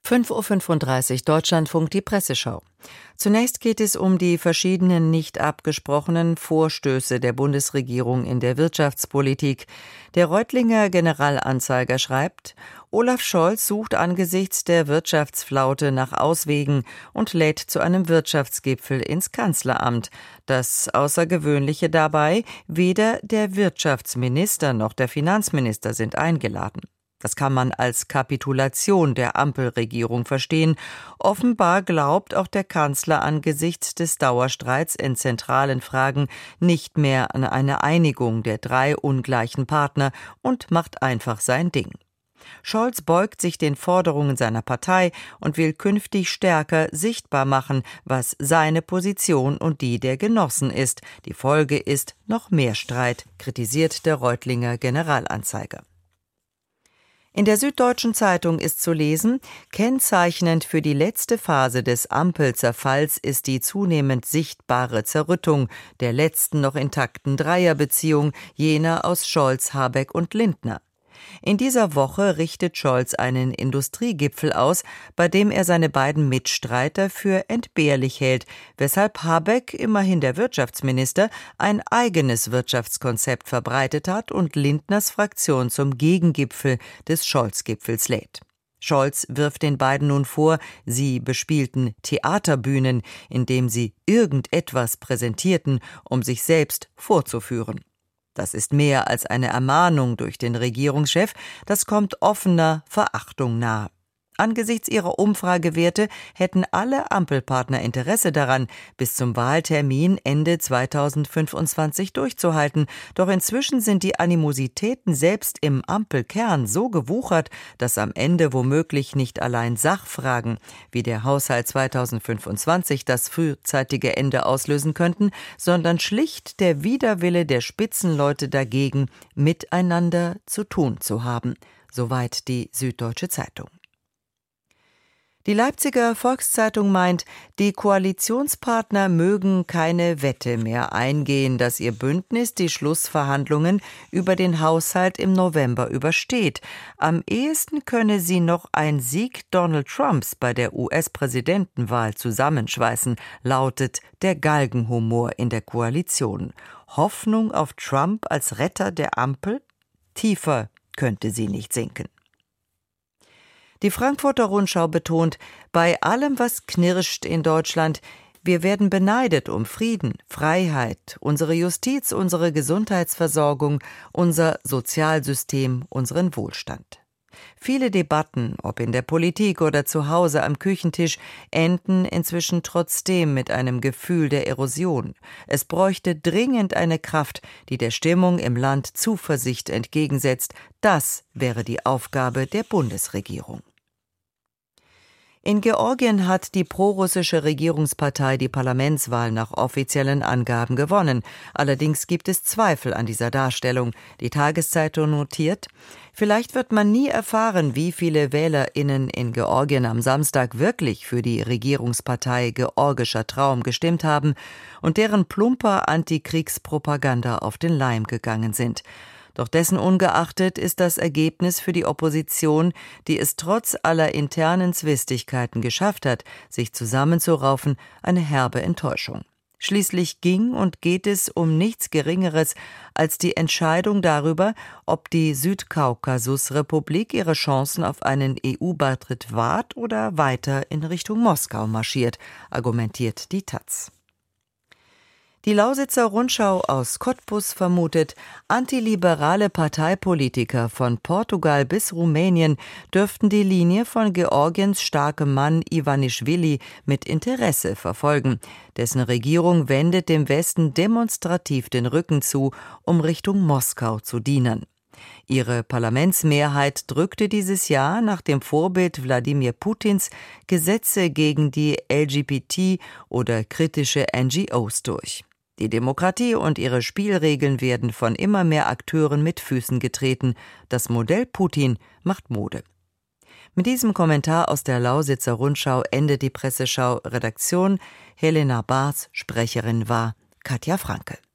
5:35 Uhr Deutschlandfunk, die Presseschau. Zunächst geht es um die verschiedenen nicht abgesprochenen Vorstöße der Bundesregierung in der Wirtschaftspolitik. Der Reutlinger Generalanzeiger schreibt, Olaf Scholz sucht angesichts der Wirtschaftsflaute nach Auswegen und lädt zu einem Wirtschaftsgipfel ins Kanzleramt. Das Außergewöhnliche dabei, weder der Wirtschaftsminister noch der Finanzminister sind eingeladen. Das kann man als Kapitulation der Ampelregierung verstehen. Offenbar glaubt auch der Kanzler angesichts des Dauerstreits in zentralen Fragen nicht mehr an eine Einigung der drei ungleichen Partner und macht einfach sein Ding. Scholz beugt sich den Forderungen seiner Partei und will künftig stärker sichtbar machen, was seine Position und die der Genossen ist. Die Folge ist noch mehr Streit, kritisiert der Reutlinger Generalanzeiger. In der Süddeutschen Zeitung ist zu lesen, kennzeichnend für die letzte Phase des Ampelzerfalls ist die zunehmend sichtbare Zerrüttung der letzten noch intakten Dreierbeziehung, jener aus Scholz, Habeck und Lindner. In dieser Woche richtet Scholz einen Industriegipfel aus, bei dem er seine beiden Mitstreiter für entbehrlich hält, weshalb Habeck, immerhin der Wirtschaftsminister, ein eigenes Wirtschaftskonzept verbreitet hat und Lindners Fraktion zum Gegengipfel des Scholz-Gipfels lädt. Scholz wirft den beiden nun vor, sie bespielten Theaterbühnen, indem sie irgendetwas präsentierten, um sich selbst vorzuführen. Das ist mehr als eine Ermahnung durch den Regierungschef, das kommt offener Verachtung nahe. Angesichts ihrer Umfragewerte hätten alle Ampelpartner Interesse daran, bis zum Wahltermin Ende 2025 durchzuhalten. Doch inzwischen sind die Animositäten selbst im Ampelkern so gewuchert, dass am Ende womöglich nicht allein Sachfragen wie der Haushalt 2025 das frühzeitige Ende auslösen könnten, sondern schlicht der Widerwille der Spitzenleute dagegen, miteinander zu tun zu haben. Soweit die Süddeutsche Zeitung. Die Leipziger Volkszeitung meint, die Koalitionspartner mögen keine Wette mehr eingehen, dass ihr Bündnis die Schlussverhandlungen über den Haushalt im November übersteht. Am ehesten könne sie noch ein Sieg Donald Trumps bei der US-Präsidentenwahl zusammenschweißen, lautet der Galgenhumor in der Koalition. Hoffnung auf Trump als Retter der Ampel? Tiefer könnte sie nicht sinken. Die Frankfurter Rundschau betont, bei allem, was knirscht in Deutschland, wir werden beneidet um Frieden, Freiheit, unsere Justiz, unsere Gesundheitsversorgung, unser Sozialsystem, unseren Wohlstand. Viele Debatten, ob in der Politik oder zu Hause am Küchentisch, enden inzwischen trotzdem mit einem Gefühl der Erosion. Es bräuchte dringend eine Kraft, die der Stimmung im Land Zuversicht entgegensetzt. Das wäre die Aufgabe der Bundesregierung. In Georgien hat die prorussische Regierungspartei die Parlamentswahl nach offiziellen Angaben gewonnen. Allerdings gibt es Zweifel an dieser Darstellung. Die Tageszeitung notiert, vielleicht wird man nie erfahren, wie viele WählerInnen in Georgien am Samstag wirklich für die Regierungspartei Georgischer Traum gestimmt haben und deren plumper Antikriegspropaganda auf den Leim gegangen sind. Doch dessen ungeachtet ist das Ergebnis für die Opposition, die es trotz aller internen Zwistigkeiten geschafft hat, sich zusammenzuraufen, eine herbe Enttäuschung. Schließlich ging und geht es um nichts Geringeres als die Entscheidung darüber, ob die Südkaukasusrepublik ihre Chancen auf einen EU-Beitritt wahrt oder weiter in Richtung Moskau marschiert, argumentiert die taz. Die Lausitzer Rundschau aus Cottbus vermutet, antiliberale Parteipolitiker von Portugal bis Rumänien dürften die Linie von Georgiens starkem Mann Ivanischvili mit Interesse verfolgen. Dessen Regierung wendet dem Westen demonstrativ den Rücken zu, um Richtung Moskau zu dienen. Ihre Parlamentsmehrheit drückte dieses Jahr nach dem Vorbild Wladimir Putins Gesetze gegen die LGBT- oder kritische NGOs durch. Die Demokratie und ihre Spielregeln werden von immer mehr Akteuren mit Füßen getreten. Das Modell Putin macht Mode. Mit diesem Kommentar aus der Lausitzer Rundschau endet die Presseschau. Redaktion Helena Baas, Sprecherin war Katja Franke.